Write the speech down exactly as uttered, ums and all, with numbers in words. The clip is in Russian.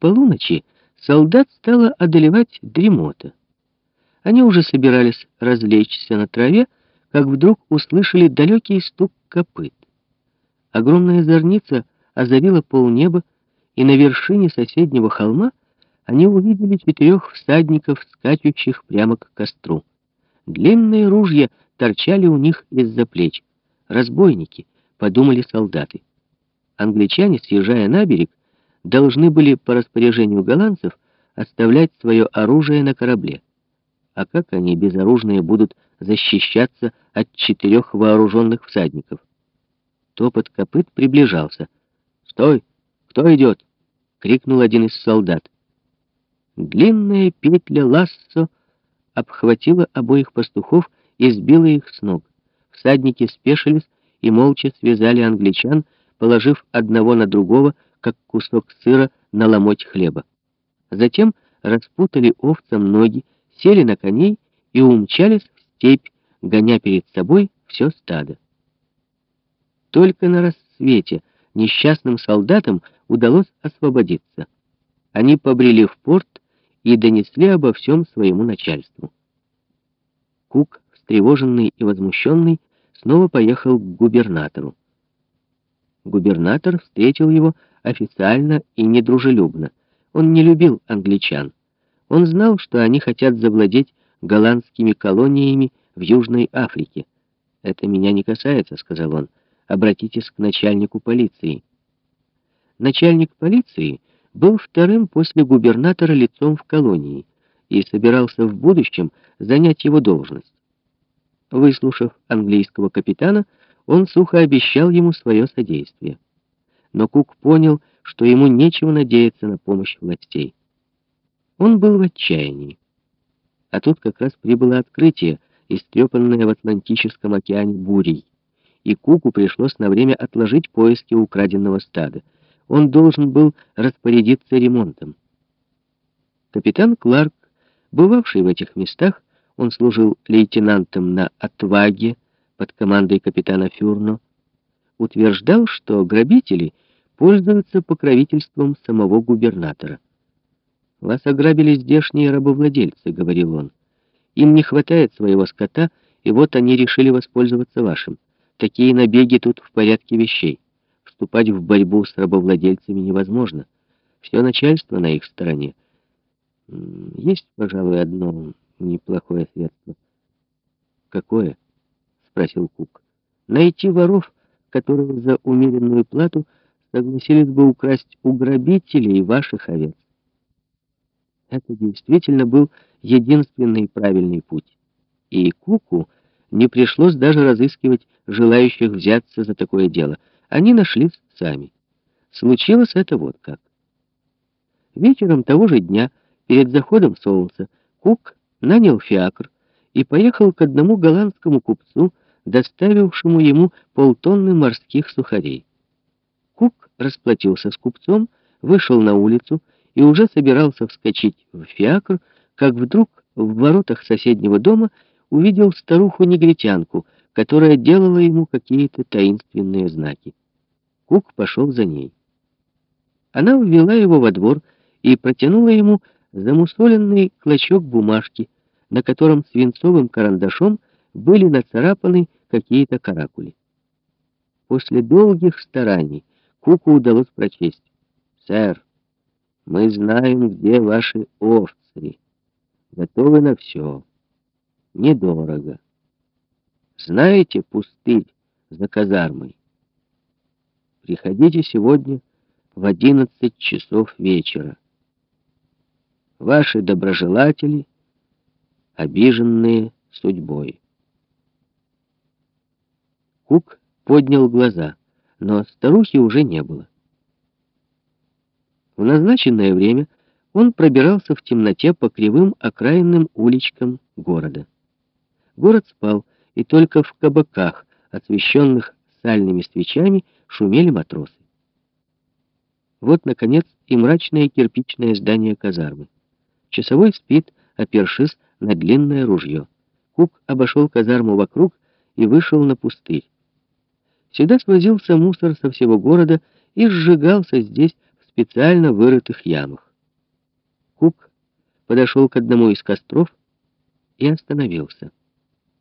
полуночи солдат стала одолевать дремота. Они уже собирались развлечься на траве, как вдруг услышали далекий стук копыт. Огромная зорница озарила полнеба, и на вершине соседнего холма они увидели четырех всадников, скачущих прямо к костру. Длинные ружья торчали у них из-за плеч. «Разбойники», — подумали солдаты. Англичане, съезжая на берег, должны были по распоряжению голландцев оставлять свое оружие на корабле. А как они, безоружные, будут защищаться от четырех вооруженных всадников? Топот копыт приближался. «Стой! Кто идет?» — крикнул один из солдат. Длинная петля лассо обхватила обоих пастухов и сбила их с ног. Всадники спешились и молча связали англичан, положив одного на другого, как кусок сыра на ломоть хлеба. Затем распутали овцам ноги, сели на коней и умчались в степь, гоня перед собой все стадо. Только на рассвете несчастным солдатам удалось освободиться. Они побрели в порт и донесли обо всем своему начальству. Кук, встревоженный и возмущенный, снова поехал к губернатору. Губернатор встретил его официально и недружелюбно. Он не любил англичан. Он знал, что они хотят завладеть голландскими колониями в Южной Африке. «Это меня не касается», — сказал он. «Обратитесь к начальнику полиции». Начальник полиции был вторым после губернатора лицом в колонии и собирался в будущем занять его должность. Выслушав английского капитана, он сухо обещал ему свое содействие. Но Кук понял, что ему нечего надеяться на помощь властей. Он был в отчаянии. А тут как раз прибыло открытие, истрепанное в Атлантическом океане бурей, и Куку пришлось на время отложить поиски украденного стада. Он должен был распорядиться ремонтом. Капитан Кларк, бывавший в этих местах, он служил лейтенантом на «Отваге» под командой капитана Фюрно, утверждал, что грабители пользуются покровительством самого губернатора. «Вас ограбили здешние рабовладельцы», — говорил он. «Им не хватает своего скота, и вот они решили воспользоваться вашим. Такие набеги тут в порядке вещей. Вступать в борьбу с рабовладельцами невозможно. Все начальство на их стороне. Есть, пожалуй, одно неплохое средство». «Какое?» — спросил Кук. «Найти воров, которые за умеренную плату согласились бы украсть у грабителей ваших овец». Это действительно был единственный правильный путь. И Куку не пришлось даже разыскивать желающих взяться за такое дело. Они нашлись сами. Случилось это вот как. Вечером того же дня, перед заходом солнца, Кук нанял фиакр и поехал к одному голландскому купцу, доставившему ему полтонны морских сухарей. Кук расплатился с купцом, вышел на улицу и уже собирался вскочить в фиакр, как вдруг в воротах соседнего дома увидел старуху-негритянку, которая делала ему какие-то таинственные знаки. Кук пошел за ней. Она ввела его во двор и протянула ему замусоленный клочок бумажки, на котором свинцовым карандашом были нацарапаны какие-то каракули. После долгих стараний Куку удалось прочесть: «Сэр, мы знаем, где ваши овцы. Готовы на все. Недорого. Знаете пустырь за казармой? Приходите сегодня в одиннадцать часов вечера. Ваши доброжелатели, обиженные судьбой». Кук поднял глаза, но старухи уже не было. В назначенное время он пробирался в темноте по кривым окраинным уличкам города. Город спал, и только в кабаках, освещенных сальными свечами, шумели матросы. Вот, наконец, и мрачное кирпичное здание казармы. Часовой спит, опершись на длинное ружье. Кук обошел казарму вокруг и вышел на пустырь. Сюда свозился мусор со всего города и сжигался здесь в специально вырытых ямах. Кук подошел к одному из костров и остановился.